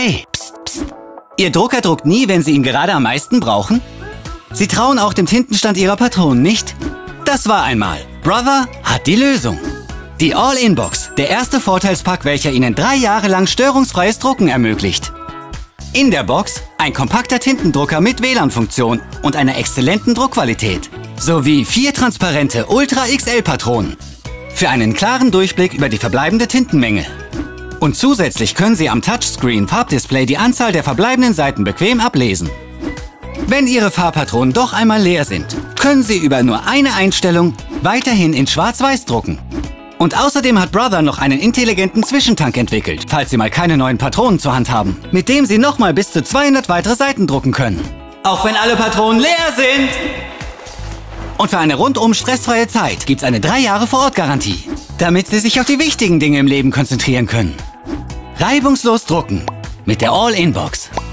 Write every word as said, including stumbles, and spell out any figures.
Hey, pst, pst. Ihr Drucker druckt nie, wenn Sie ihn gerade am meisten brauchen? Sie trauen auch dem Tintenstand Ihrer Patronen nicht? Das war einmal. Brother hat die Lösung. Die All-In-Box, der erste Vorteilspack, welcher Ihnen drei Jahre lang störungsfreies Drucken ermöglicht. In der Box ein kompakter Tintendrucker mit W L A N-Funktion und einer exzellenten Druckqualität. Sowie vier transparente Ultra X L-Patronen. Für einen klaren Durchblick über die verbleibende Tintenmenge. Und zusätzlich können Sie am Touchscreen-Farbdisplay die Anzahl der verbleibenden Seiten bequem ablesen. Wenn Ihre Farbpatronen doch einmal leer sind, können Sie über nur eine Einstellung weiterhin in Schwarz-Weiß drucken. Und außerdem hat Brother noch einen intelligenten Zwischentank entwickelt, falls Sie mal keine neuen Patronen zur Hand haben, mit dem Sie nochmal bis zu zweihundert weitere Seiten drucken können. Auch wenn alle Patronen leer sind! Und für eine rundum stressfreie Zeit gibt's eine drei Jahre Vor-Ort-Garantie, damit Sie sich auf die wichtigen Dinge im Leben konzentrieren können. Reibungslos drucken mit der All-In-Box.